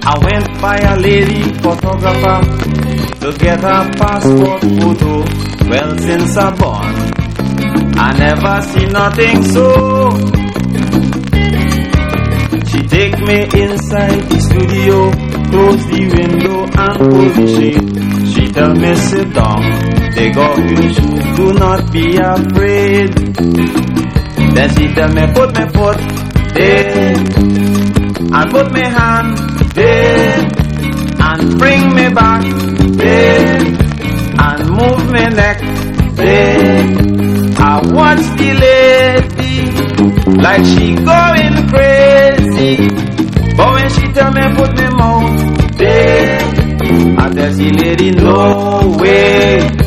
I went by a lady photographer to get her passport photo. Well, since I'm born, I never see nothing so. She take me inside the studio, close the window and pull the shade. She tell me sit down, take off your shoes, do not be afraid. Then she tell me put my foot there, and put my hand there, and bring me back there, and move my neck there. I watch the lady like she going crazy, but when she tell me put me mouth there, I tell the lady no way.